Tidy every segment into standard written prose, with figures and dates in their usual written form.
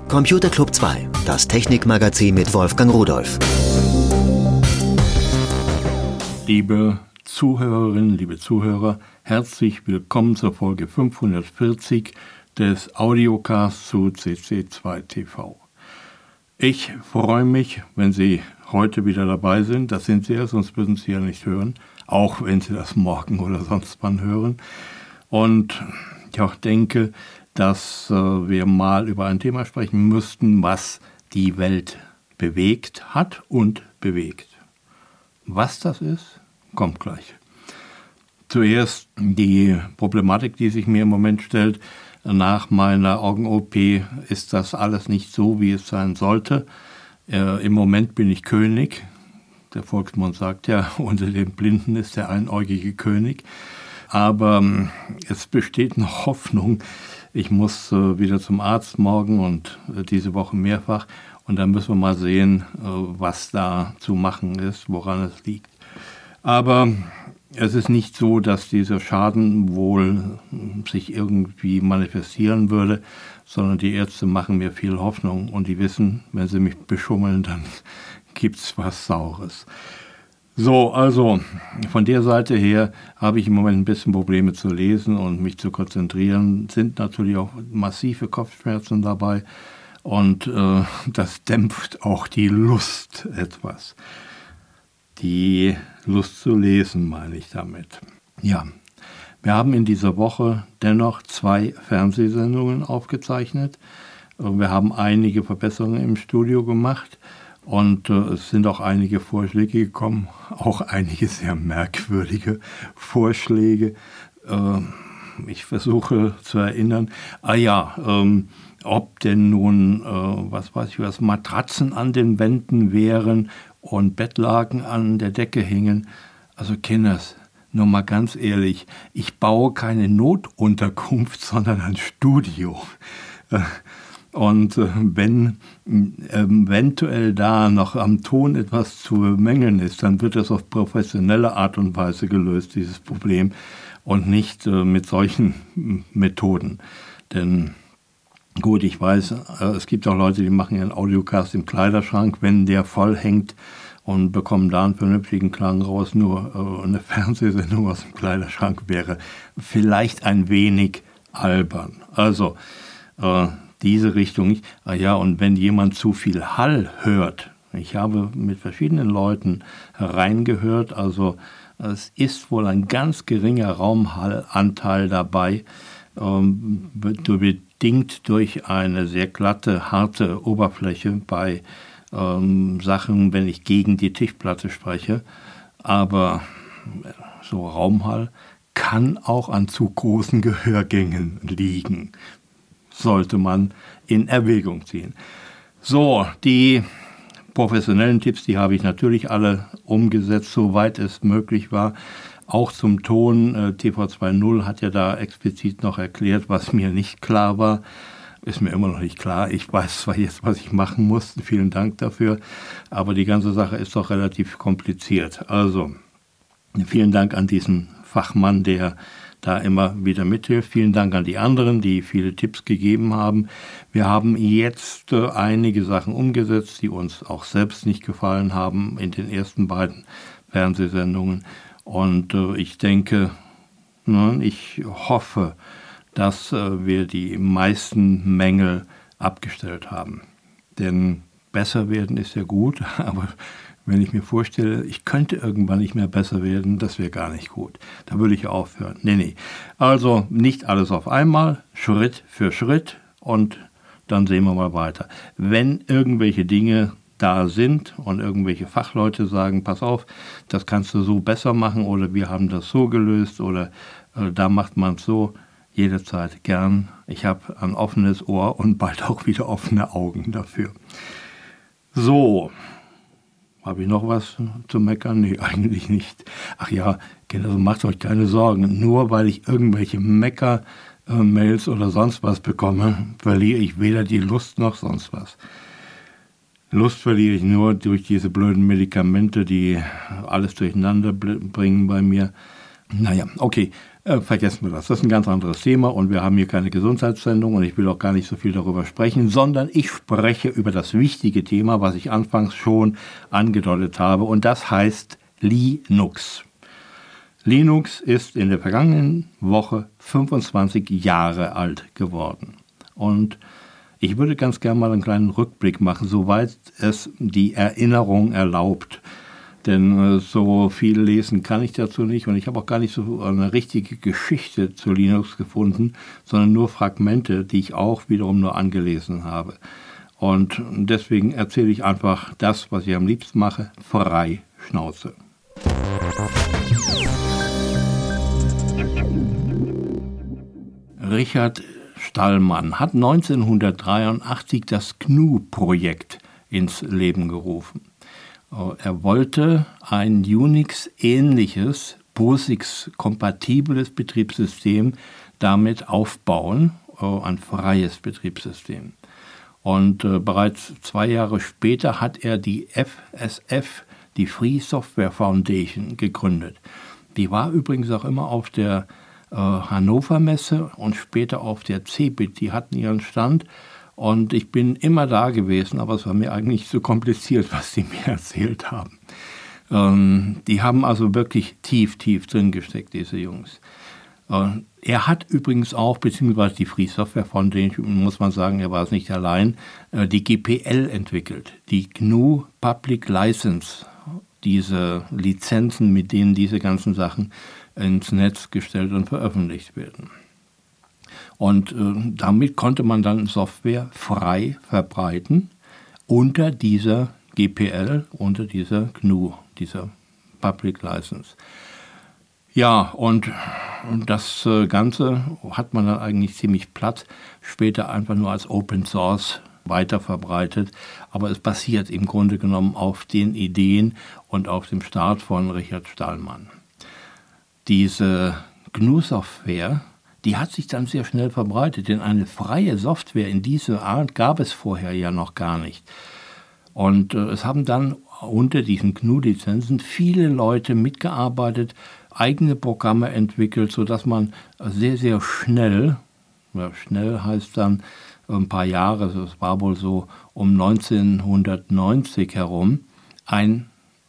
Computer Club 2, das Technikmagazin mit Wolfgang Rudolph. Liebe Zuhörerinnen, liebe Zuhörer, herzlich willkommen zur Folge 540 des Audiocasts zu CC2 TV. Ich freue mich, wenn Sie heute wieder dabei sind. Das sind Sie ja, sonst würden Sie ja nicht hören, auch wenn Sie das morgen oder sonst wann hören. Und ich auch denke, dass wir mal über ein Thema sprechen müssten, was die Welt bewegt hat und bewegt. Was das ist, kommt gleich. Zuerst die Problematik, die sich mir im Moment stellt. Nach meiner Augen-OP ist das alles nicht so, wie es sein sollte. Im Moment bin ich König. Der Volksmund sagt ja, unter den Blinden ist der einäugige König. Aber es besteht noch Hoffnung. Ich muss wieder zum Arzt morgen und diese Woche mehrfach. Und dann müssen wir mal sehen, was da zu machen ist, woran es liegt. Aber es ist nicht so, dass dieser Schaden wohl sich irgendwie manifestieren würde, sondern die Ärzte machen mir viel Hoffnung. Und die wissen, wenn sie mich beschummeln, dann gibt's was Saures. So, also von der Seite her habe ich im Moment ein bisschen Probleme zu lesen und mich zu konzentrieren. Sind natürlich auch massive Kopfschmerzen dabei und das dämpft auch die Lust etwas. Die Lust zu lesen, meine ich damit. Ja, wir haben in dieser Woche dennoch 2 Fernsehsendungen aufgezeichnet. Wir haben einige Verbesserungen im Studio gemacht. Und es sind auch einige Vorschläge gekommen, auch einige sehr merkwürdige Vorschläge. Ich versuche zu erinnern, ob denn nun, Matratzen an den Wänden wären und Bettlaken an der Decke hingen. Also Kinders, nur mal ganz ehrlich, ich baue keine Notunterkunft, sondern ein Studio. Und wenn eventuell da noch am Ton etwas zu bemängeln ist, dann wird das auf professionelle Art und Weise gelöst, dieses Problem, und nicht mit solchen Methoden. Denn gut, ich weiß, es gibt auch Leute, die machen ihren Audiocast im Kleiderschrank, wenn der voll hängt, und bekommen da einen vernünftigen Klang raus. Nur eine Fernsehsendung aus dem Kleiderschrank wäre vielleicht ein wenig albern. Also, diese Richtung nicht. Und wenn jemand zu viel Hall hört, ich habe mit verschiedenen Leuten hereingehört, also es ist wohl ein ganz geringer Raumhallanteil dabei, bedingt durch eine sehr glatte, harte Oberfläche bei Sachen, wenn ich gegen die Tischplatte spreche. Aber so Raumhall kann auch an zu großen Gehörgängen liegen. Sollte man in Erwägung ziehen. So, die professionellen Tipps, die habe ich natürlich alle umgesetzt, soweit es möglich war. Auch zum Ton, TV2.0 hat ja da explizit noch erklärt, was mir nicht klar war. Ist mir immer noch nicht klar. Ich weiß zwar jetzt, was ich machen muss, vielen Dank dafür, aber die ganze Sache ist doch relativ kompliziert. Also, vielen Dank an diesen Fachmann, der da immer wieder mithilft. Vielen Dank an die anderen, die viele Tipps gegeben haben. Wir haben jetzt einige Sachen umgesetzt, die uns auch selbst nicht gefallen haben in den ersten beiden Fernsehsendungen. Und ich denke, ich hoffe, dass wir die meisten Mängel abgestellt haben. Denn besser werden ist ja gut, aber wenn ich mir vorstelle, ich könnte irgendwann nicht mehr besser werden, das wäre gar nicht gut. Da würde ich aufhören. Nee. Also nicht alles auf einmal, Schritt für Schritt, und dann sehen wir mal weiter. Wenn irgendwelche Dinge da sind und irgendwelche Fachleute sagen, pass auf, das kannst du so besser machen, oder wir haben das so gelöst, oder da macht man es so, jederzeit gern. Ich habe ein offenes Ohr und bald auch wieder offene Augen dafür. So. Habe ich noch was zu meckern? Nee, eigentlich nicht. Ach ja, Kinder, macht euch keine Sorgen. Nur weil ich irgendwelche Mecker-Mails oder sonst was bekomme, verliere ich weder die Lust noch sonst was. Lust verliere ich nur durch diese blöden Medikamente, die alles durcheinander bringen bei mir. Naja, okay, vergessen wir das. Das ist ein ganz anderes Thema und wir haben hier keine Gesundheitssendung und ich will auch gar nicht so viel darüber sprechen, sondern ich spreche über das wichtige Thema, was ich anfangs schon angedeutet habe, und das heißt Linux. Linux ist in der vergangenen Woche 25 Jahre alt geworden. Und ich würde ganz gerne mal einen kleinen Rückblick machen, soweit es die Erinnerung erlaubt. Denn so viel lesen kann ich dazu nicht und ich habe auch gar nicht so eine richtige Geschichte zu Linux gefunden, sondern nur Fragmente, die ich auch wiederum nur angelesen habe. Und deswegen erzähle ich einfach das, was ich am liebsten mache, frei Schnauze. Richard Stallman hat 1983 das GNU-Projekt ins Leben gerufen. Er wollte ein Unix-ähnliches, POSIX-kompatibles Betriebssystem damit aufbauen, ein freies Betriebssystem. Und bereits 2 Jahre später hat er die FSF, die Free Software Foundation, gegründet. Die war übrigens auch immer auf der Hannover Messe und später auf der CeBIT. Die hatten ihren Stand. Und ich bin immer da gewesen, aber es war mir eigentlich zu kompliziert, was die mir erzählt haben. Die haben also wirklich tief drin gesteckt, diese Jungs. Er hat übrigens auch, beziehungsweise die Free Software Foundation, muss man sagen, er war es nicht allein, die GPL entwickelt, die GNU Public License, diese Lizenzen, mit denen diese ganzen Sachen ins Netz gestellt und veröffentlicht werden. Und damit konnte man dann Software frei verbreiten unter dieser GPL, unter dieser GNU, dieser Public License. Ja, und das Ganze hat man dann eigentlich ziemlich platt später einfach nur als Open Source weiter verbreitet. Aber es basiert im Grunde genommen auf den Ideen und auf dem Start von Richard Stallman. Diese GNU-Software, die hat sich dann sehr schnell verbreitet, denn eine freie Software in dieser Art gab es vorher ja noch gar nicht. Und es haben dann unter diesen GNU-Lizenzen viele Leute mitgearbeitet, eigene Programme entwickelt, sodass man sehr schnell, schnell heißt dann ein paar Jahre, es war wohl so um 1990 herum, ein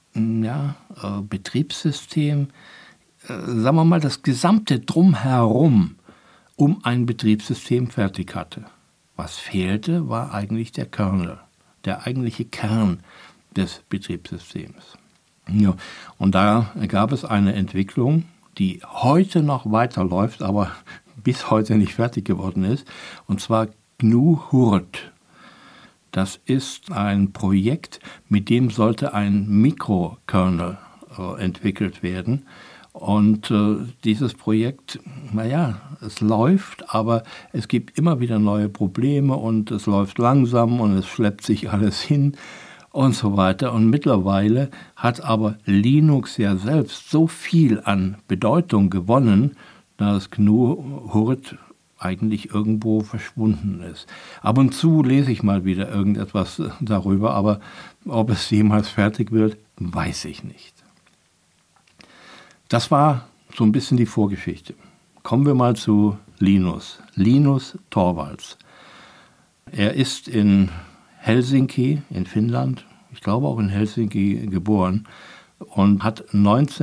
Betriebssystem, sagen wir mal, das gesamte Drumherum um ein Betriebssystem fertig hatte. Was fehlte, war eigentlich der Kernel, der eigentliche Kern des Betriebssystems. Ja, und da gab es eine Entwicklung, die heute noch weiterläuft, aber bis heute nicht fertig geworden ist, und zwar GNU Hurd. Das ist ein Projekt, mit dem sollte ein Mikrokernel entwickelt werden. Und dieses Projekt, es läuft, aber es gibt immer wieder neue Probleme und es läuft langsam und es schleppt sich alles hin und so weiter. Und mittlerweile hat aber Linux ja selbst so viel an Bedeutung gewonnen, dass GNU Hurd eigentlich irgendwo verschwunden ist. Ab und zu lese ich mal wieder irgendetwas darüber, aber ob es jemals fertig wird, weiß ich nicht. Das war so ein bisschen die Vorgeschichte. Kommen wir mal zu Linus Torvalds. Er ist in Helsinki in Finnland, ich glaube auch in Helsinki geboren und hat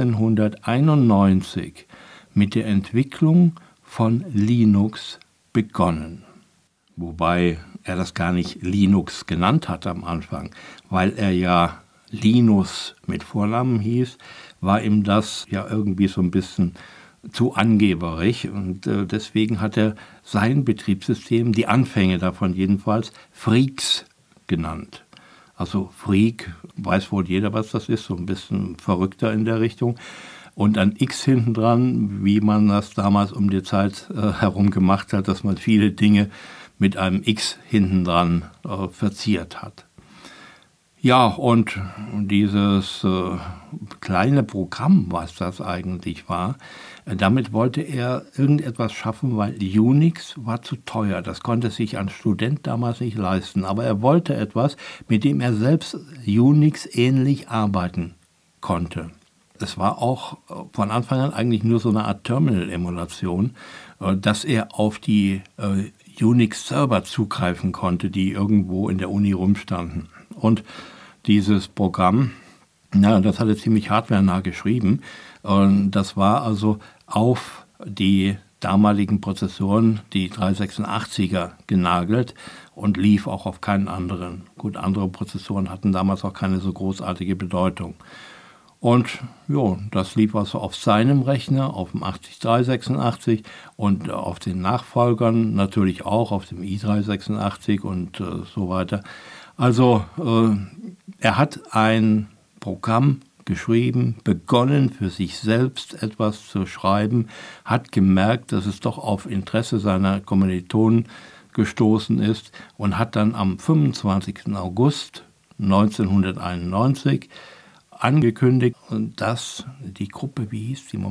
1991 mit der Entwicklung von Linux begonnen. Wobei er das gar nicht Linux genannt hat am Anfang, weil er ja Linus mit Vornamen hieß, war ihm das ja irgendwie so ein bisschen zu angeberig und deswegen hat er sein Betriebssystem, die Anfänge davon jedenfalls, Freaks genannt. Also Freak, weiß wohl jeder, was das ist, so ein bisschen verrückter in der Richtung. Und ein X hinten dran, wie man das damals um die Zeit herum gemacht hat, dass man viele Dinge mit einem X hinten dran verziert hat. Ja, und dieses kleine Programm, was das eigentlich war, damit wollte er irgendetwas schaffen, weil Unix war zu teuer. Das konnte sich ein Student damals nicht leisten. Aber er wollte etwas, mit dem er selbst Unix ähnlich arbeiten konnte. es war auch von Anfang an eigentlich nur so eine Art Terminal-Emulation, dass er auf die Unix-Server zugreifen konnte, die irgendwo in der Uni rumstanden. Und dieses Programm, das hat er ziemlich hardwarenah geschrieben. Und das war also auf die damaligen Prozessoren, die 386er, genagelt und lief auch auf keinen anderen. Gut, andere Prozessoren hatten damals auch keine so großartige Bedeutung. Und das lief also auf seinem Rechner, auf dem 80386 und auf den Nachfolgern natürlich auch, auf dem i386 und so weiter. Also er hat ein Programm geschrieben, begonnen für sich selbst etwas zu schreiben, hat gemerkt, dass es doch auf Interesse seiner Kommilitonen gestoßen ist und hat dann am 25. August 1991 angekündigt, dass die Gruppe, wie hieß die,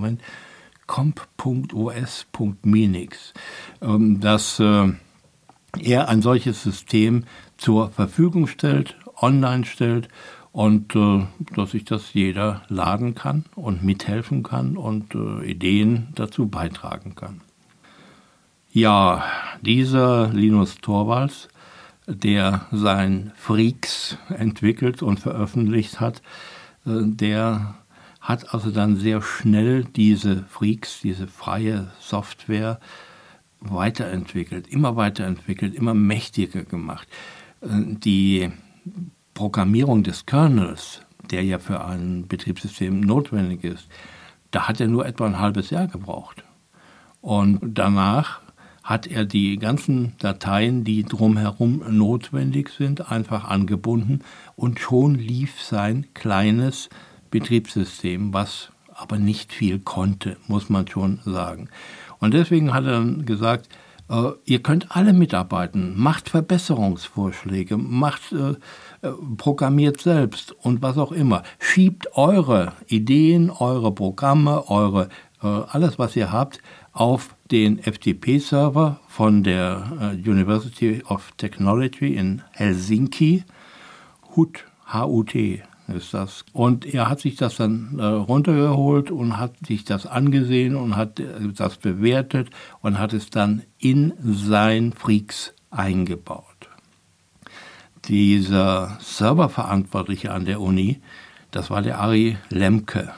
comp.os.minix, dass er ein solches System zur Verfügung stellt, online stellt und dass sich das jeder laden kann und mithelfen kann und Ideen dazu beitragen kann. Ja, dieser Linus Torvalds, der sein Freaks entwickelt und veröffentlicht hat, der hat also dann sehr schnell diese Freaks, diese freie Software weiterentwickelt, immer mächtiger gemacht. Die Programmierung des Kernels, der ja für ein Betriebssystem notwendig ist, da hat er nur etwa ein halbes Jahr gebraucht. Und danach hat er die ganzen Dateien, die drumherum notwendig sind, einfach angebunden und schon lief sein kleines Betriebssystem, was aber nicht viel konnte, muss man schon sagen. Und deswegen hat er dann gesagt, ihr könnt alle mitarbeiten, macht Verbesserungsvorschläge, programmiert selbst und was auch immer. Schiebt eure Ideen, eure Programme, alles, was ihr habt, auf den FTP-Server von der University of Technology in Helsinki. HUT ist das. Und er hat sich das dann runtergeholt und hat sich das angesehen und hat das bewertet und hat es dann in sein Freaks eingebaut. Dieser Serververantwortliche an der Uni, das war der Ari Lemke.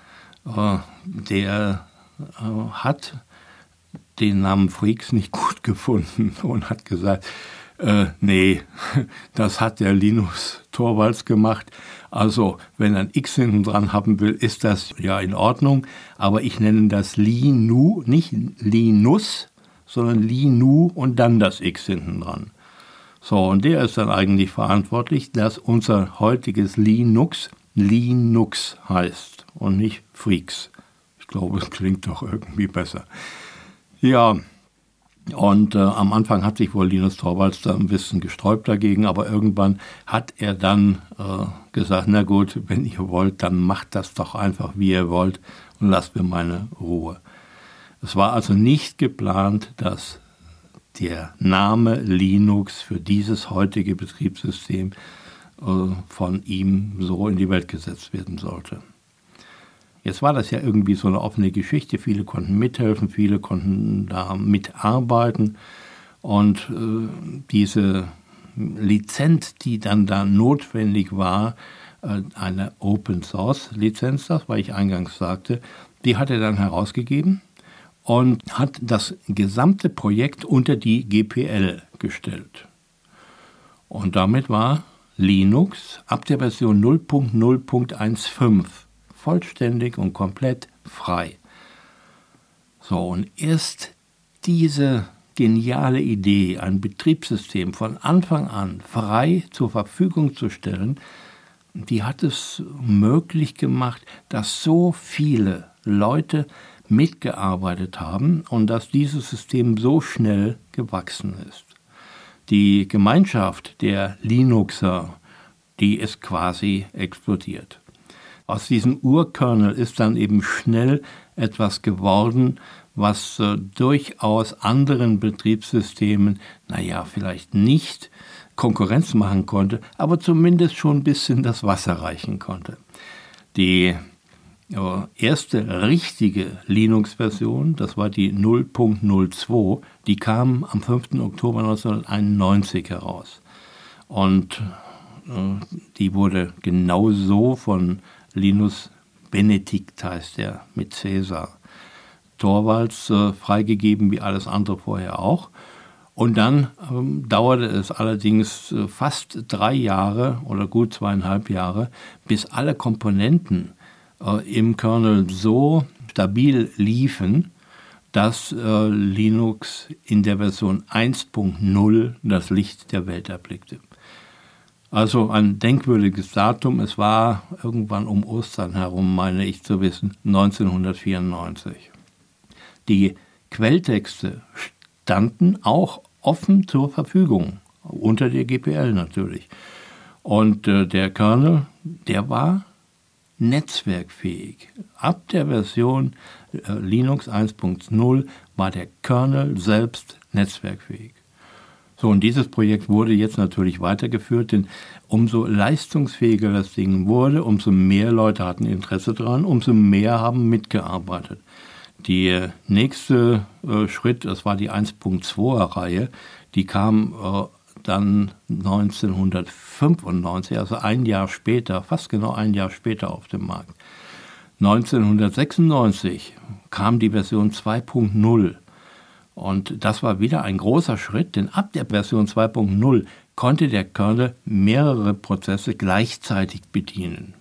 Der hat den Namen Freaks nicht gut gefunden und hat gesagt, nee, das hat der Linus Torvalds gemacht. Also, wenn er ein X hinten dran haben will, ist das ja in Ordnung. Aber ich nenne das Linu, nicht Linus, sondern Linu und dann das X hinten dran. So, und der ist dann eigentlich verantwortlich, dass unser heutiges Linux Linux heißt und nicht Freaks. Ich glaube, es klingt doch irgendwie besser. Ja, und am Anfang hat sich wohl Linus Torvalds da ein bisschen gesträubt dagegen, aber irgendwann hat er dann gesagt, na gut, wenn ihr wollt, dann macht das doch einfach, wie ihr wollt und lasst mir meine Ruhe. Es war also nicht geplant, dass der Name Linux für dieses heutige Betriebssystem von ihm so in die Welt gesetzt werden sollte. Jetzt war das ja irgendwie so eine offene Geschichte. Viele konnten mithelfen, viele konnten da mitarbeiten. Und diese Lizenz, die dann da notwendig war, eine Open-Source-Lizenz, das, weil ich eingangs sagte, die hat er dann herausgegeben und hat das gesamte Projekt unter die GPL gestellt. Und damit war Linux ab der Version 0.0.15 vollständig und komplett frei. So, und erst diese geniale Idee, ein Betriebssystem von Anfang an frei zur Verfügung zu stellen, die hat es möglich gemacht, dass so viele Leute mitgearbeitet haben und dass dieses System so schnell gewachsen ist. Die Gemeinschaft der Linuxer, die ist quasi explodiert. Aus diesem Urkernel ist dann eben schnell etwas geworden, was durchaus anderen Betriebssystemen, vielleicht nicht Konkurrenz machen konnte, aber zumindest schon ein bisschen das Wasser reichen konnte. Die erste richtige Linux-Version, das war die 0.02, die kam am 5. Oktober 1991 heraus. Und die wurde genauso von Linus Benedikt, heißt der, mit Cäsar Torvalds, freigegeben wie alles andere vorher auch. Und dann dauerte es allerdings fast 3 Jahre oder gut 2,5 Jahre, bis alle Komponenten im Kernel so stabil liefen, dass Linux in der Version 1.0 das Licht der Welt erblickte. Also ein denkwürdiges Datum, es war irgendwann um Ostern herum, meine ich zu wissen, 1994. Die Quelltexte standen auch offen zur Verfügung, unter der GPL natürlich. Und der Kernel, der war netzwerkfähig. Ab der Version Linux 1.0 war der Kernel selbst netzwerkfähig. So, und dieses Projekt wurde jetzt natürlich weitergeführt, denn umso leistungsfähiger das Ding wurde, umso mehr Leute hatten Interesse daran, umso mehr haben mitgearbeitet. Der nächste Schritt, das war die 1.2er-Reihe, die kam dann 1995, also ein Jahr später, fast genau ein Jahr später auf den Markt. 1996 kam die Version 2.0 und das war wieder ein großer Schritt, denn ab der Version 2.0 konnte der Kernel mehrere Prozesse gleichzeitig bedienen.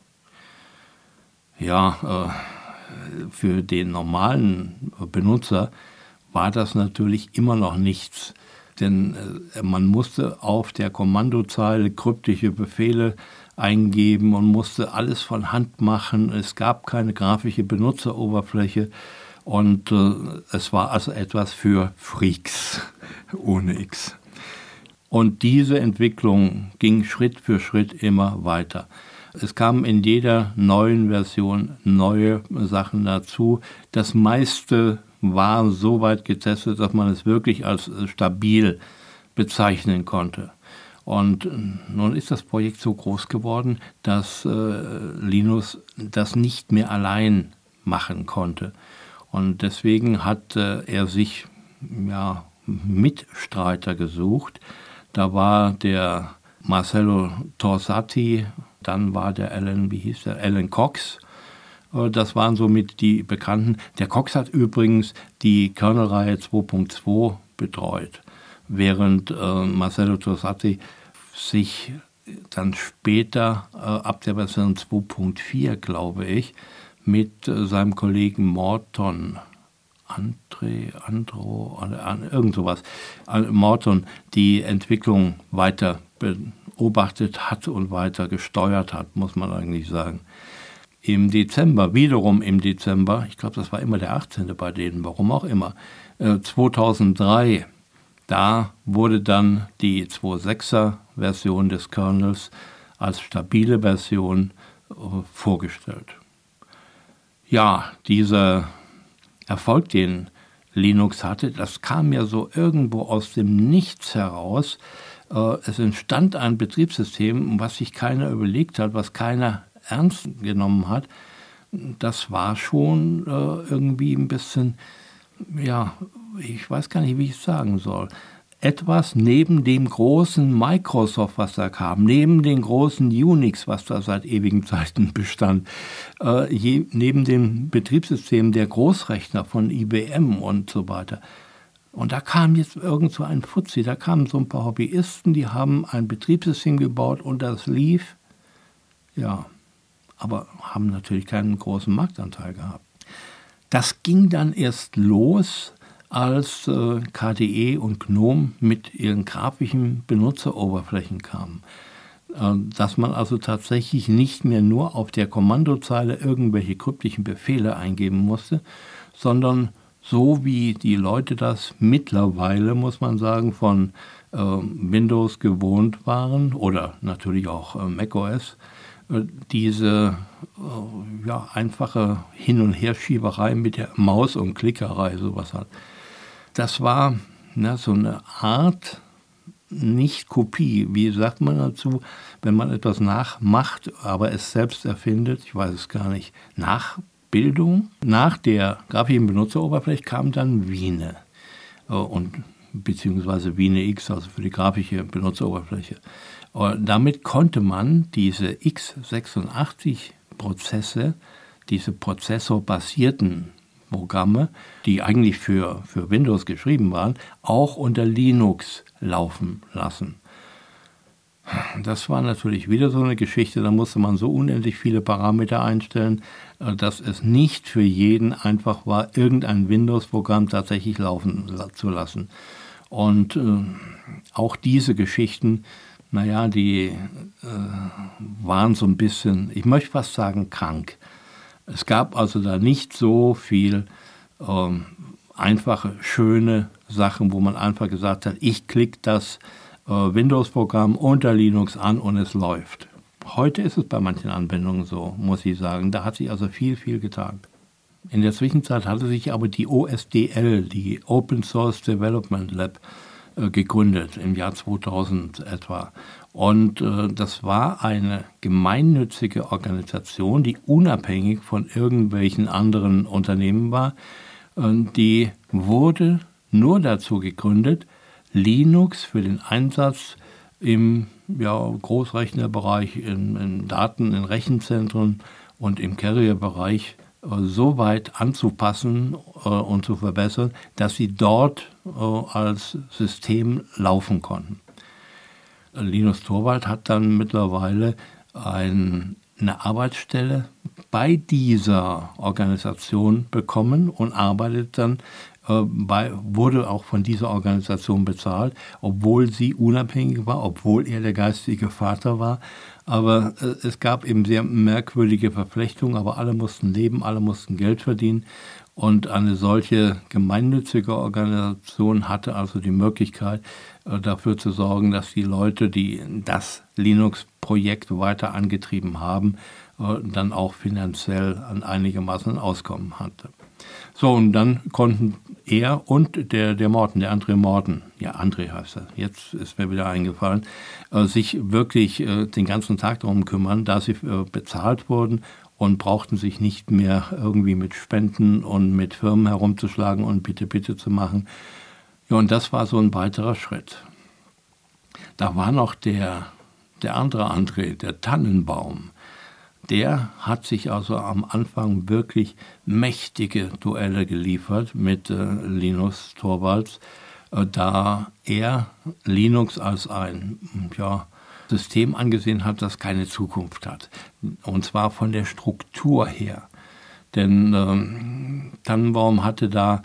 Ja, für den normalen Benutzer war das natürlich immer noch nichts, denn man musste auf der Kommandozeile kryptische Befehle eingeben und musste alles von Hand machen. Es gab keine grafische Benutzeroberfläche und es war also etwas für Freaks ohne X. Und diese Entwicklung ging Schritt für Schritt immer weiter. Es kamen in jeder neuen Version neue Sachen dazu. Das meiste war so weit getestet, dass man es wirklich als stabil bezeichnen konnte. Und nun ist das Projekt so groß geworden, dass Linus das nicht mehr allein machen konnte. Und deswegen hat er sich Mitstreiter gesucht. Da war der Marcello Torsati, dann war der Alan Cox. Das waren somit die Bekannten. Der Cox hat übrigens die Kernelreihe 2.2 betreut, während Marcello Torsati sich dann später, ab der Version 2.4, glaube ich, mit seinem Kollegen Morton, irgend sowas, Morton, die Entwicklung weiter beobachtet hat und weiter gesteuert hat, muss man eigentlich sagen. Wiederum im Dezember, ich glaube, das war immer der 18. bei denen, warum auch immer, 2003, da wurde dann die 2.6er Version des Kernels als stabile Version vorgestellt. Ja, dieser Erfolg, den Linux hatte, das kam ja so irgendwo aus dem Nichts heraus. Es entstand ein Betriebssystem, was sich keiner überlegt hat, was keiner ernst genommen hat. Das war schon irgendwie ein bisschen, ich weiß gar nicht, wie ich es sagen soll. Etwas neben dem großen Microsoft, was da kam, neben dem großen Unix, was da seit ewigen Zeiten bestand, neben dem Betriebssystem der Großrechner von IBM und so weiter. Und da kam jetzt irgend so ein Fuzzi, da kamen so ein paar Hobbyisten, die haben ein Betriebssystem gebaut und das lief, aber haben natürlich keinen großen Marktanteil gehabt. Das ging dann erst los, als KDE und GNOME mit ihren grafischen Benutzeroberflächen kamen. Dass man also tatsächlich nicht mehr nur auf der Kommandozeile irgendwelche kryptischen Befehle eingeben musste, sondern so wie die Leute das mittlerweile, muss man sagen, von Windows gewohnt waren oder natürlich auch macOS, diese einfache Hin- und Herschieberei mit der Maus und Klickerei, sowas hat. Das war so eine Art, nicht Kopie, wie sagt man dazu, wenn man etwas nachmacht, aber es selbst erfindet, ich weiß es gar nicht, Bildung. Nach der grafischen Benutzeroberfläche kam dann Wiene beziehungsweise Wiene X, also für die grafische Benutzeroberfläche. Damit konnte man diese x86-Prozesse, diese prozessorbasierten Programme, die eigentlich für Windows geschrieben waren, auch unter Linux laufen lassen. Das war natürlich wieder so eine Geschichte, da musste man so unendlich viele Parameter einstellen, dass es nicht für jeden einfach war, irgendein Windows-Programm tatsächlich laufen zu lassen. Und auch diese Geschichten, die waren so ein bisschen, ich möchte fast sagen, krank. Es gab also da nicht so viel einfache, schöne Sachen, wo man einfach gesagt hat, ich klicke das Windows-Programm unter Linux an und es läuft. Heute ist es bei manchen Anwendungen so, muss ich sagen. Da hat sich also viel, viel getan. In der Zwischenzeit hatte sich aber die OSDL, die Open Source Development Lab, gegründet, im Jahr 2000 etwa. Und das war eine gemeinnützige Organisation, die unabhängig von irgendwelchen anderen Unternehmen war. Die wurde nur dazu gegründet, Linux für den Einsatz im Großrechnerbereich, in Daten, in Rechenzentren und im Carrier-Bereich so weit anzupassen und zu verbessern, dass sie dort als System laufen konnten. Linus Torvalds hat dann mittlerweile eine Arbeitsstelle bei dieser Organisation bekommen und arbeitet dann wurde auch von dieser Organisation bezahlt, obwohl sie unabhängig war, obwohl er der geistige Vater war. Aber es gab eben sehr merkwürdige Verflechtungen, aber alle mussten leben, alle mussten Geld verdienen. Und eine solche gemeinnützige Organisation hatte also die Möglichkeit, dafür zu sorgen, dass die Leute, die das Linux-Projekt weiter angetrieben haben, dann auch finanziell an einigermaßen Auskommen hatte. So, und dann konnten er und der Morten, der André Morten, ja, André heißt er, jetzt ist mir wieder eingefallen, sich wirklich den ganzen Tag darum kümmern, da sie bezahlt wurden und brauchten sich nicht mehr irgendwie mit Spenden und mit Firmen herumzuschlagen und bitte zu machen. Ja, und das war so ein weiterer Schritt. Da war noch der andere André, der Tannenbaum. Der hat sich also am Anfang wirklich mächtige Duelle geliefert mit Linus Torvalds, da er Linux als ein System angesehen hat, das keine Zukunft hat. Und zwar von der Struktur her. Denn Tannenbaum hatte da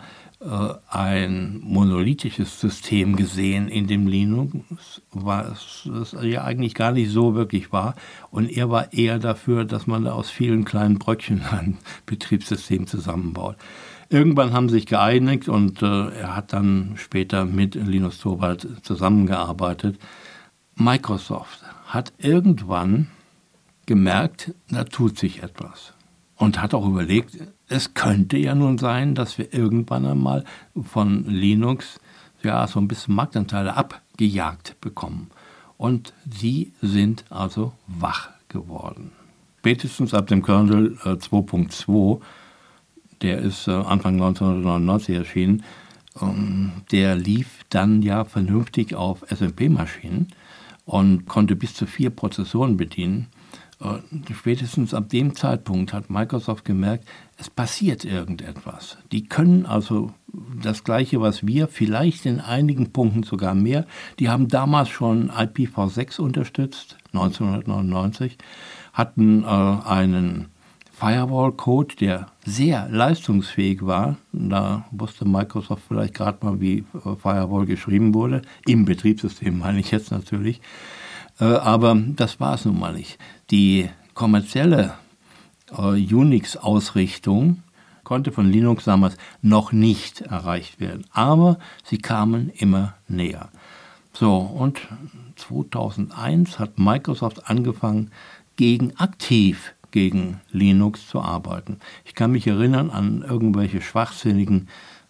ein monolithisches System gesehen in dem Linux, was es ja eigentlich gar nicht so wirklich war. Und er war eher dafür, dass man da aus vielen kleinen Bröckchen ein Betriebssystem zusammenbaut. Irgendwann haben sie sich geeinigt und er hat dann später mit Linus Torvalds zusammengearbeitet. Microsoft hat irgendwann gemerkt, da tut sich etwas. Und hat auch überlegt, es könnte ja nun sein, dass wir irgendwann einmal von Linux so ein bisschen Marktanteile abgejagt bekommen. Und sie sind also wach geworden. Spätestens ab dem Kernel 2.2, der ist Anfang 1999 erschienen, der lief dann ja vernünftig auf SMP-Maschinen und konnte bis zu 4 Prozessoren bedienen. Spätestens ab dem Zeitpunkt hat Microsoft gemerkt, es passiert irgendetwas. Die können also das Gleiche, was wir, vielleicht in einigen Punkten sogar mehr. Die haben damals schon IPv6 unterstützt, 1999, hatten einen Firewall-Code, der sehr leistungsfähig war. Da wusste Microsoft vielleicht gerade mal, wie Firewall geschrieben wurde. Im Betriebssystem meine ich jetzt natürlich. Aber das war es nun mal nicht. Die kommerzielle Unix-Ausrichtung konnte von Linux damals noch nicht erreicht werden. Aber sie kamen immer näher. So, und 2001 hat Microsoft angefangen, aktiv gegen Linux zu arbeiten. Ich kann mich erinnern an irgendwelche schwachsinnigen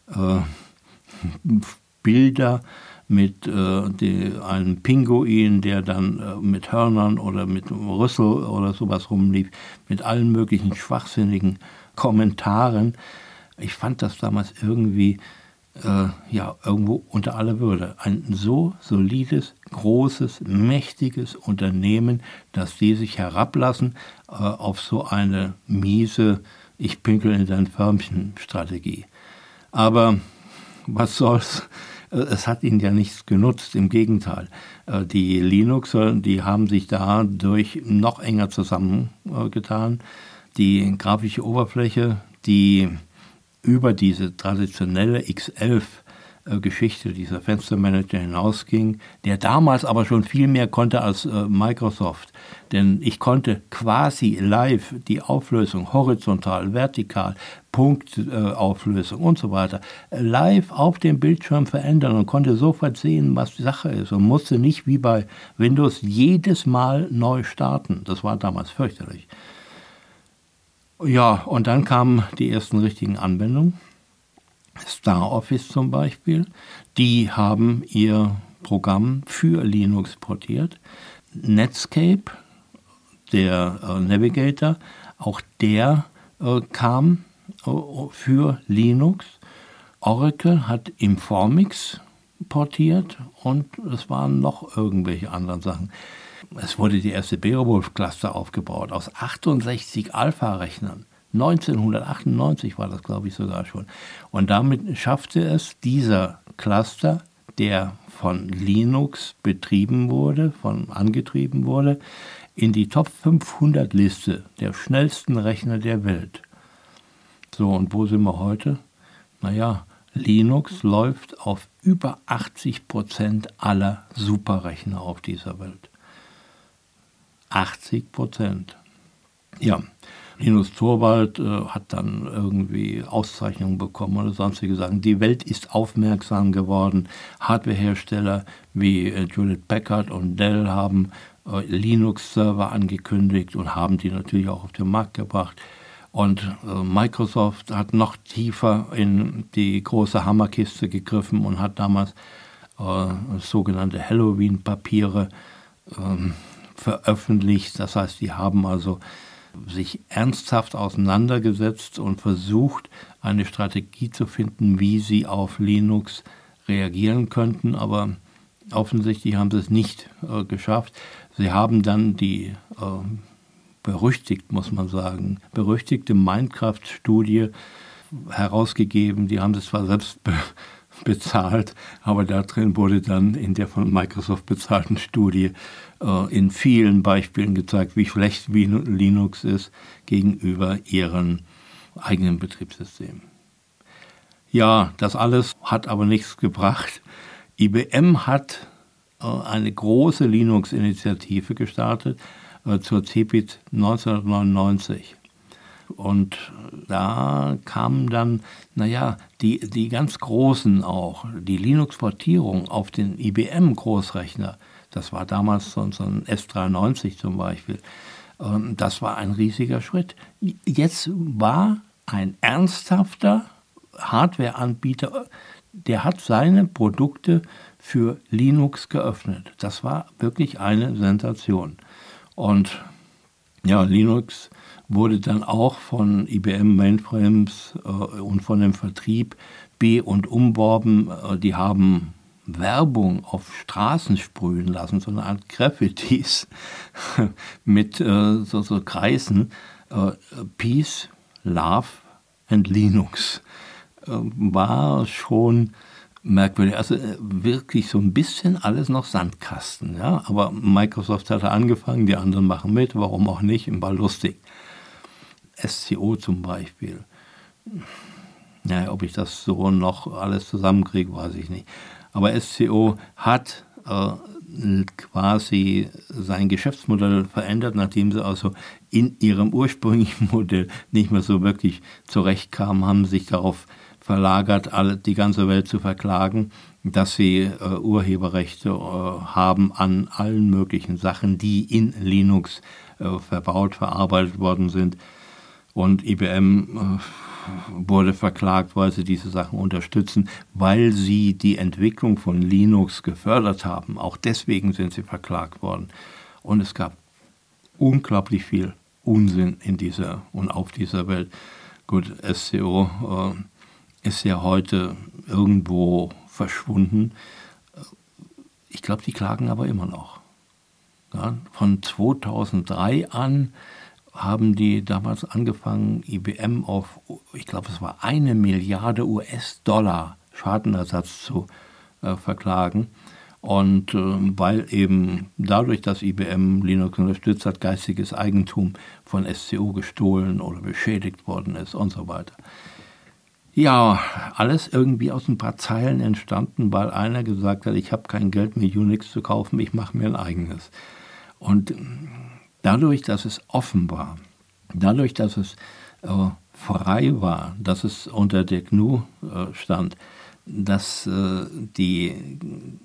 Bilder mit einem Pinguin, der dann mit Hörnern oder mit Rüssel oder sowas rumlief, mit allen möglichen schwachsinnigen Kommentaren. Ich fand das damals irgendwie irgendwo unter aller Würde. Ein so solides, großes, mächtiges Unternehmen, dass die sich herablassen auf so eine miese Ich pinkel in dein Förmchen-Strategie. Aber was soll's? Es hat ihnen ja nichts genutzt, im Gegenteil. Die Linuxer, die haben sich dadurch noch enger zusammengetan. Die grafische Oberfläche, die über diese traditionelle X11-Geschichte, dieser Fenstermanager hinausging, der damals aber schon viel mehr konnte als Microsoft. Denn ich konnte quasi live die Auflösung horizontal, vertikal, Punktauflösung und so weiter live auf dem Bildschirm verändern und konnte sofort sehen, was die Sache ist und musste nicht wie bei Windows jedes Mal neu starten. Das war damals fürchterlich. Ja, und dann kamen die ersten richtigen Anwendungen. StarOffice zum Beispiel. Die haben ihr Programm für Linux portiert. Netscape, der Navigator, auch der kam für Linux. Oracle hat Informix portiert und es waren noch irgendwelche anderen Sachen. Es wurde die erste Beowulf-Cluster aufgebaut aus 68 Alpha-Rechnern. 1998 war das, glaube ich, sogar schon. Und damit schaffte es dieser Cluster, der von Linux angetrieben wurde, in die Top 500 Liste der schnellsten Rechner der Welt. So, und wo sind wir heute? Naja, Linux läuft auf über 80% aller Superrechner auf dieser Welt. 80%. Ja, Linus Torvald hat dann irgendwie Auszeichnungen bekommen oder sonstige Sachen. Die Welt ist aufmerksam geworden. Hardwarehersteller wie Hewlett Packard und Dell haben Linux-Server angekündigt und haben die natürlich auch auf den Markt gebracht. Und Microsoft hat noch tiefer in die große Hammerkiste gegriffen und hat damals sogenannte Halloween-Papiere veröffentlicht. Das heißt, die haben also sich ernsthaft auseinandergesetzt und versucht, eine Strategie zu finden, wie sie auf Linux reagieren könnten. Aber offensichtlich haben sie es nicht geschafft. Sie haben dann die berüchtigte Minecraft-Studie herausgegeben. Die haben sie zwar selbst bezahlt, aber da drin wurde dann in der von Microsoft bezahlten Studie in vielen Beispielen gezeigt, wie schlecht Linux ist gegenüber ihren eigenen Betriebssystemen. Ja, das alles hat aber nichts gebracht. IBM hat eine große Linux-Initiative gestartet zur CeBIT 1999. Und da kamen dann, die ganz Großen auch, die Linux-Portierung auf den IBM-Großrechner, das war damals so ein S93 zum Beispiel, das war ein riesiger Schritt. Jetzt war ein ernsthafter Hardware-Anbieter, der hat seine Produkte für Linux geöffnet. Das war wirklich eine Sensation. Und ja, Linux wurde dann auch von IBM Mainframes und von dem Vertrieb und umworben. Die haben Werbung auf Straßen sprühen lassen, so eine Art Graffitis mit so Kreisen. Peace, Love and Linux. War schon merkwürdig. Also wirklich so ein bisschen alles noch Sandkasten. Ja? Aber Microsoft hatte angefangen, die anderen machen mit, warum auch nicht, war lustig. SCO zum Beispiel. Ja, ob ich das so noch alles zusammenkriege, weiß ich nicht. Aber SCO hat quasi sein Geschäftsmodell verändert, nachdem sie also in ihrem ursprünglichen Modell nicht mehr so wirklich zurechtkamen, haben sich darauf verlagert, die ganze Welt zu verklagen, dass sie Urheberrechte haben an allen möglichen Sachen, die in Linux verarbeitet worden sind. Und IBM wurde verklagt, weil sie diese Sachen unterstützen, weil sie die Entwicklung von Linux gefördert haben. Auch deswegen sind sie verklagt worden. Und es gab unglaublich viel Unsinn in dieser und auf dieser Welt. Gut, SCO ist ja heute irgendwo verschwunden. Ich glaube, die klagen aber immer noch. Ja, von 2003 an haben die damals angefangen, IBM auf, ich glaube, es war 1 Milliarde US-Dollar Schadenersatz zu verklagen. Und weil eben dadurch, dass IBM Linux unterstützt hat, geistiges Eigentum von SCO gestohlen oder beschädigt worden ist und so weiter. Ja, alles irgendwie aus ein paar Zeilen entstanden, weil einer gesagt hat, ich habe kein Geld mehr Unix zu kaufen, ich mache mir ein eigenes. Und dadurch, dass es offen war, dadurch, dass es frei war, dass es unter der GNU stand, dass die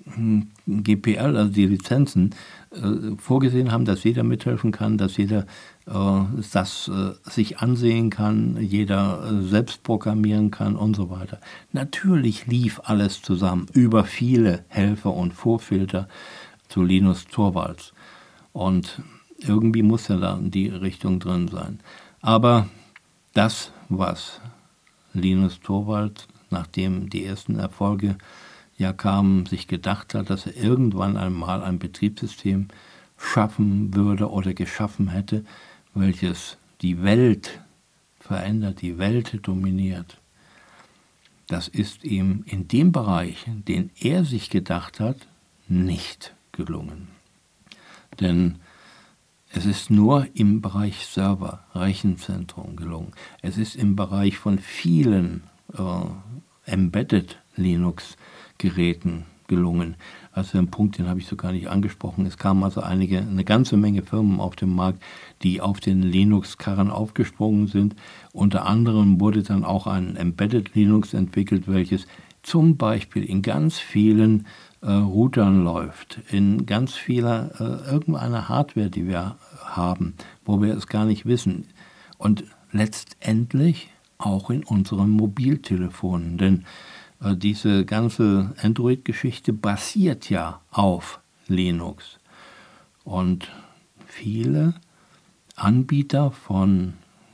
GPL, also die Lizenzen, vorgesehen haben, dass jeder mithelfen kann, dass jeder das sich ansehen kann, jeder selbst programmieren kann und so weiter. Natürlich lief alles zusammen über viele Helfer und Vorfilter zu Linus Torvalds. Und irgendwie muss ja da in die Richtung drin sein. Aber das, was Linus Torvalds, nachdem die ersten Erfolge ja kamen, sich gedacht hat, dass er irgendwann einmal ein Betriebssystem schaffen würde oder geschaffen hätte, welches die Welt verändert, die Welt dominiert. Das ist ihm in dem Bereich, den er sich gedacht hat, nicht gelungen. Denn es ist nur im Bereich Server, Rechenzentrum gelungen. Es ist im Bereich von vielen Embedded Linux-Geräten gelungen. Also ein Punkt, den habe ich so gar nicht angesprochen. Es kamen also eine ganze Menge Firmen auf den Markt, die auf den Linux-Karren aufgesprungen sind. Unter anderem wurde dann auch ein Embedded Linux entwickelt, welches zum Beispiel in ganz vielen Routern läuft, in ganz vieler irgendeiner Hardware, die wir haben, wo wir es gar nicht wissen. Und letztendlich auch in unseren Mobiltelefonen, denn diese ganze Android-Geschichte basiert ja auf Linux. Und viele Anbieter von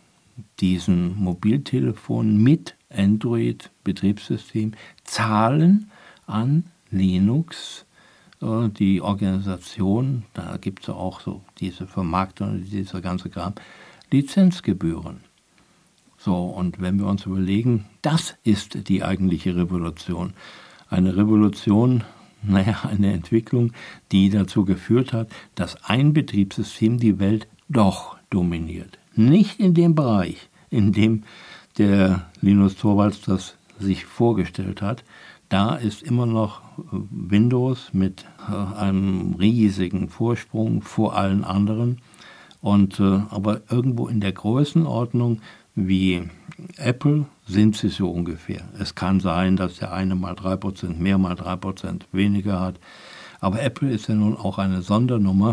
diesen Mobiltelefonen mit Android-Betriebssystem zahlen an Linux, die Organisation, da gibt es ja auch so diese Vermarktung, dieser ganze Kram, Lizenzgebühren. So, und wenn wir uns überlegen, das ist die eigentliche Revolution. Eine Revolution, eine Entwicklung, die dazu geführt hat, dass ein Betriebssystem die Welt doch dominiert. Nicht in dem Bereich, in dem der Linus Torvalds das sich vorgestellt hat. Da ist immer noch Windows mit einem riesigen Vorsprung vor allen anderen. Und aber irgendwo in der Größenordnung wie Apple sind sie so ungefähr. Es kann sein, dass der eine mal 3% mehr, mal 3% weniger hat. Aber Apple ist ja nun auch eine Sondernummer.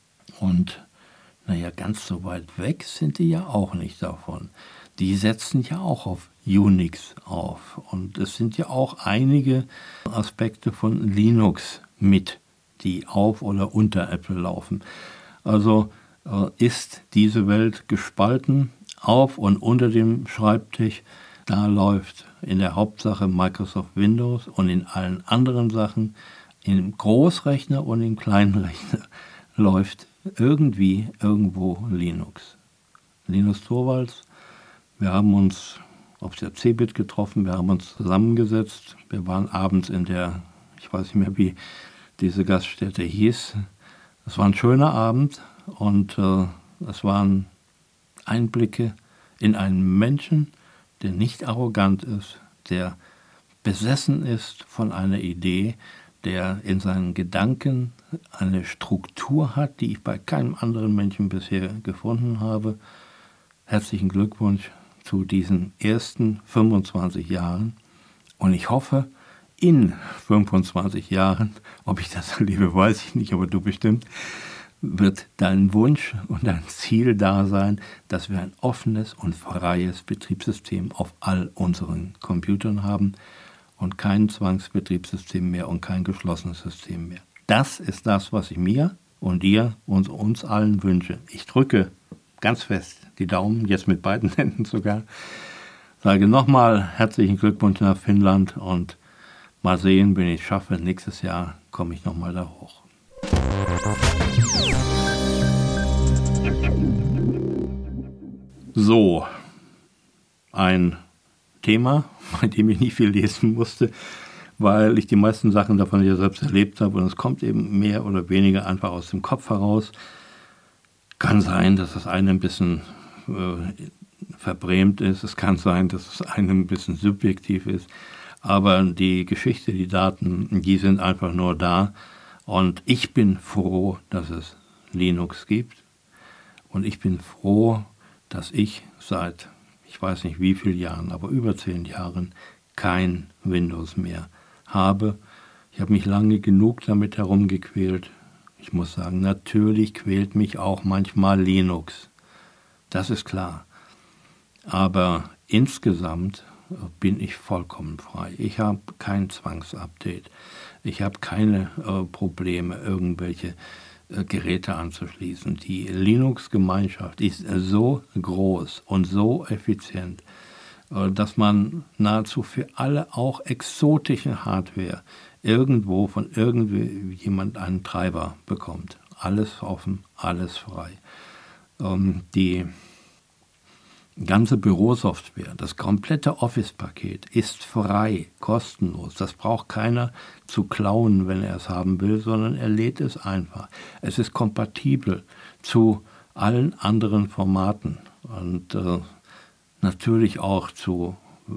Und ganz so weit weg sind die ja auch nicht davon. Die setzen ja auch auf Unix auf. Und es sind ja auch einige Aspekte von Linux mit, die auf oder unter Apple laufen. Also ist diese Welt gespalten auf und unter dem Schreibtisch. Da läuft in der Hauptsache Microsoft Windows und in allen anderen Sachen, im Großrechner und im Kleinrechner, läuft irgendwie irgendwo Linux. Linus Torvalds, wir haben uns auf der CeBIT getroffen, wir haben uns zusammengesetzt, wir waren abends in der, ich weiß nicht mehr, wie diese Gaststätte hieß. Es war ein schöner Abend und es waren Einblicke in einen Menschen, der nicht arrogant ist, der besessen ist von einer Idee, der in seinen Gedanken eine Struktur hat, die ich bei keinem anderen Menschen bisher gefunden habe. Herzlichen Glückwunsch zu diesen ersten 25 Jahren. Und ich hoffe, in 25 Jahren, ob ich das erlebe, weiß ich nicht, aber du bestimmt, wird dein Wunsch und dein Ziel da sein, dass wir ein offenes und freies Betriebssystem auf all unseren Computern haben und kein Zwangsbetriebssystem mehr und kein geschlossenes System mehr. Das ist das, was ich mir und dir und uns allen wünsche. Ich drücke ganz fest die Daumen, jetzt mit beiden Händen sogar, Sage nochmal herzlichen Glückwunsch nach Finnland und mal sehen, wenn ich es schaffe. Nächstes Jahr komme ich nochmal da hoch. So, ein Thema, bei dem ich nicht viel lesen musste, weil ich die meisten Sachen davon ja selbst erlebt habe und es kommt eben mehr oder weniger einfach aus dem Kopf heraus. Kann sein, dass das eine ein bisschen verbrämt ist, es kann sein, dass es einem ein bisschen subjektiv ist, aber die Geschichte, die Daten, die sind einfach nur da und ich bin froh, dass es Linux gibt und ich bin froh, dass ich seit, ich weiß nicht wie vielen Jahren, aber über 10 Jahren kein Windows mehr habe. Ich habe mich lange genug damit herumgequält. Ich muss sagen, natürlich quält mich auch manchmal Linux. Das ist klar. Aber insgesamt bin ich vollkommen frei. Ich habe kein Zwangsupdate. Ich habe keine Probleme, irgendwelche Geräte anzuschließen. Die Linux-Gemeinschaft ist so groß und so effizient, dass man nahezu für alle auch exotische Hardware irgendwo von irgendjemand einen Treiber bekommt. Alles offen, alles frei. Die ganze Bürosoftware, das komplette Office-Paket ist frei, kostenlos. Das braucht keiner zu klauen, wenn er es haben will, sondern er lädt es einfach. Es ist kompatibel zu allen anderen Formaten und natürlich auch zu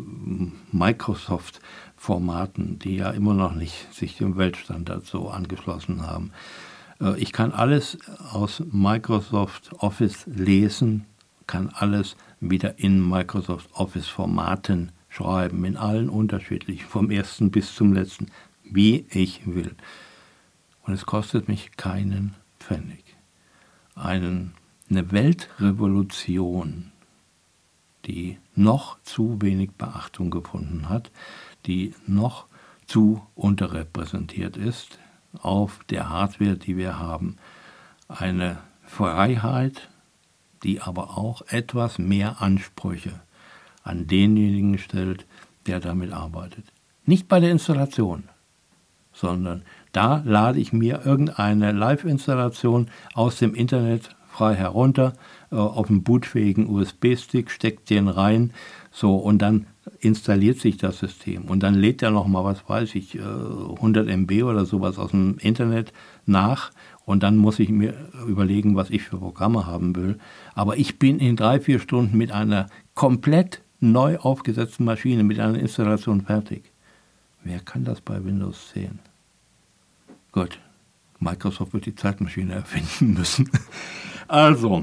Microsoft-Formaten, die ja immer noch nicht sich dem Weltstandard so angeschlossen haben. Ich kann alles aus Microsoft Office lesen, kann alles wieder in Microsoft Office Formaten schreiben, in allen unterschiedlichen, vom ersten bis zum letzten, wie ich will. Und es kostet mich keinen Pfennig. Eine Weltrevolution, die noch zu wenig Beachtung gefunden hat, die noch zu unterrepräsentiert ist auf der Hardware, die wir haben. Eine Freiheit, die aber auch etwas mehr Ansprüche an denjenigen stellt, der damit arbeitet. Nicht bei der Installation, sondern da lade ich mir irgendeine Live-Installation aus dem Internet frei herunter, auf einen bootfähigen USB-Stick, steckt den rein, so, und dann installiert sich das System. Und dann lädt er nochmal, was weiß ich, 100 MB oder sowas aus dem Internet nach. Und dann muss ich mir überlegen, was ich für Programme haben will. Aber ich bin in 3-4 Stunden mit einer komplett neu aufgesetzten Maschine, mit einer Installation fertig. Wer kann das bei Windows 10? Gut, Microsoft wird die Zeitmaschine erfinden müssen. Also,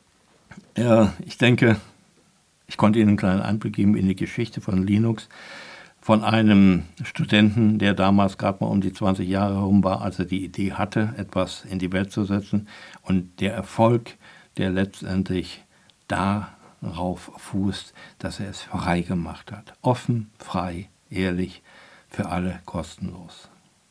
ich denke, ich konnte Ihnen einen kleinen Einblick geben in die Geschichte von Linux, von einem Studenten, der damals gerade mal um die 20 Jahre herum war, als er die Idee hatte, etwas in die Welt zu setzen. Und der Erfolg, der letztendlich darauf fußt, dass er es frei gemacht hat. Offen, frei, ehrlich, für alle kostenlos.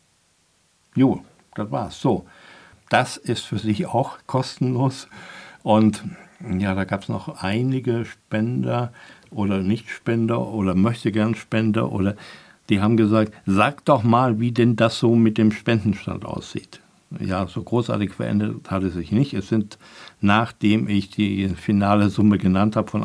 Jo, das war's. So, das ist für sich auch kostenlos. Und ja, da gab es noch einige Spender oder Nichtspender oder Möchtegern-Spender, oder die haben gesagt, sag doch mal, wie denn das so mit dem Spendenstand aussieht. Ja, so großartig verändert hat es sich nicht. Es sind, nachdem ich die finale Summe genannt habe von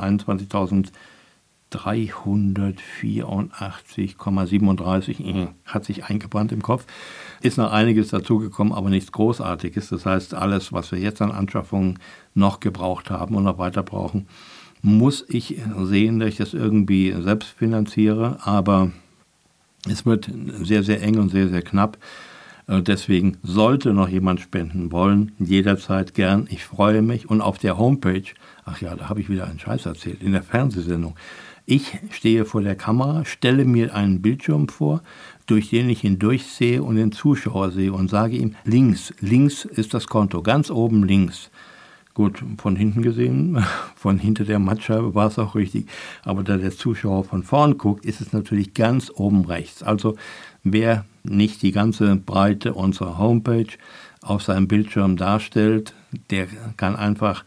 21.384,37, hat sich eingebrannt im Kopf, ist noch einiges dazugekommen, aber nichts Großartiges. Das heißt, alles, was wir jetzt an Anschaffungen noch gebraucht haben und noch weiter brauchen, muss ich sehen, dass ich das irgendwie selbst finanziere. Aber es wird sehr, sehr eng und sehr, sehr knapp. Deswegen sollte noch jemand spenden wollen, jederzeit gern. Ich freue mich. Und auf der Homepage, ach ja, da habe ich wieder einen Scheiß erzählt, in der Fernsehsendung. Ich stehe vor der Kamera, stelle mir einen Bildschirm vor, durch den ich hindurch sehe und den Zuschauer sehe und sage ihm, links ist das Konto, ganz oben links. Gut, von hinten gesehen, von hinter der Mattscheibe war es auch richtig. Aber da der Zuschauer von vorn guckt, ist es natürlich ganz oben rechts. Also wer nicht die ganze Breite unserer Homepage auf seinem Bildschirm darstellt, der kann einfach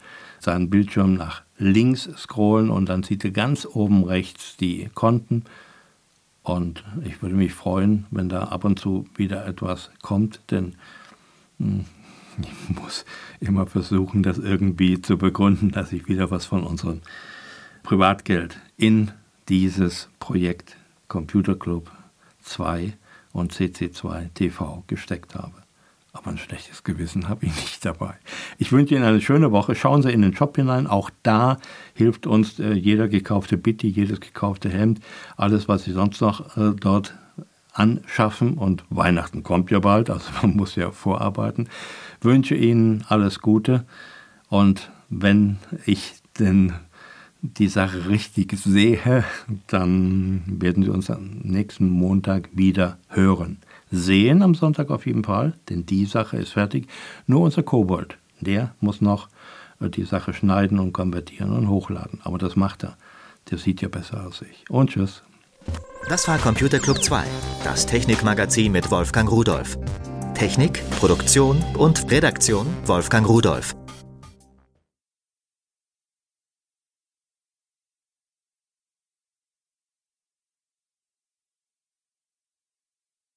seinen Bildschirm nach links scrollen und dann sieht er ganz oben rechts die Konten. Und ich würde mich freuen, wenn da ab und zu wieder etwas kommt, denn ich muss immer versuchen, das irgendwie zu begründen, dass ich wieder was von unserem Privatgeld in dieses Projekt Computer Club 2 und CC2 TV gesteckt habe. Aber ein schlechtes Gewissen habe ich nicht dabei. Ich wünsche Ihnen eine schöne Woche. Schauen Sie in den Shop hinein. Auch da hilft uns jeder gekaufte Bitti, jedes gekaufte Hemd, alles, was Sie sonst noch dort anschaffen. Und Weihnachten kommt ja bald, also man muss ja vorarbeiten. Wünsche Ihnen alles Gute. Und wenn ich denn die Sache richtig sehe, dann werden Sie uns am nächsten Montag wieder hören. Sehen am Sonntag auf jeden Fall, denn die Sache ist fertig. Nur unser Kobold, der muss noch die Sache schneiden und konvertieren und hochladen. Aber das macht er. Der sieht ja besser als ich. Und tschüss. Das war Computer Club 2, das Technikmagazin mit Wolfgang Rudolph. Technik, Produktion und Redaktion Wolfgang Rudolph.